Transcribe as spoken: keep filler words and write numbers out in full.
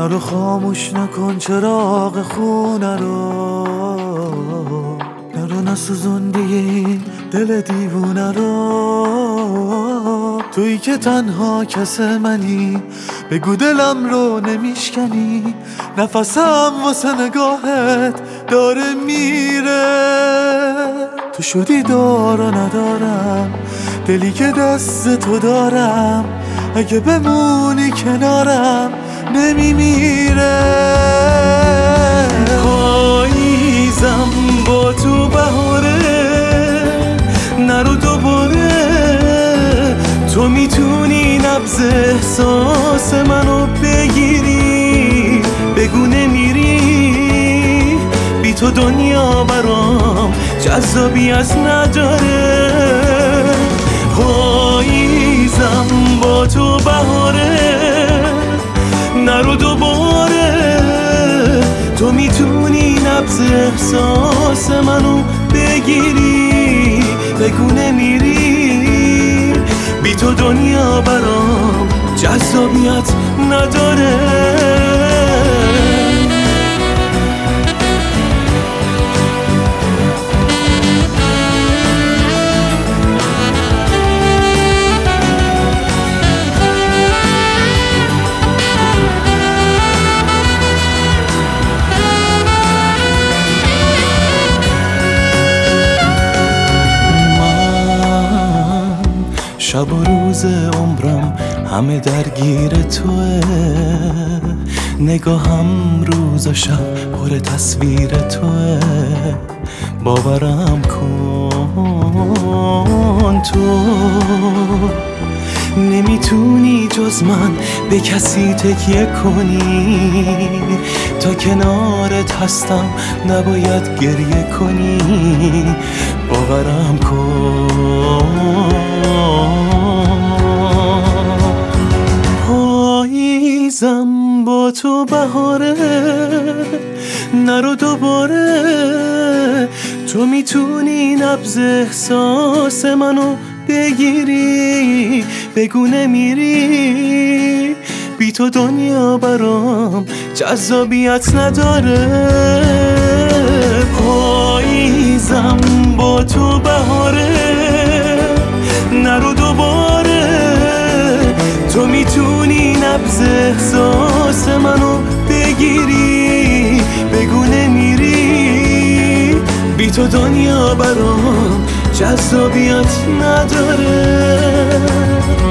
نرو خاموش نکن چراغ خونه رو، نرو نسوزون دیگه این دل دیوونه رو. تویی که تنها کس منی، بگو دلم رو نمیشکنی، نفسم واسه نگاهت داره میره. تو شدی دارا ندارم، دلی که دست تو دارم، اگه بمونی کنارم نمیمیره. پاییزم با تو بهاره، نرو دوباره. تو میتونی نبض احساس منو بگیری، بگو نمیری. بی تو دنیا برام جذابیت نداره. پاییزم با تو بهاره، نرو دوباره. تو میتونی نبض احساس منو بگیری، بگو نمیری. بی تو دنیا برام جذابیت نداره. شب و روز عمرم همه درگیر توه، نگاهم روز و شب پر تصویر توه. باورم کن تو نمیتونی جز من به کسی تکیه کنی. تا کنارت هستم نباید گریه کنی. باورم کن پاییزم با تو بهاره، نرو دوباره. تو میتونی نبض احساس منو بگیری، بگو نمیری. بی تو دنیا برام جذابیت نداره. پاییزم با تو بهاره، نرو دوباره. تو میتونی نبض احساس منو بگیری، بگو نمیری. بی تو دنیا برام جذابیت نداره.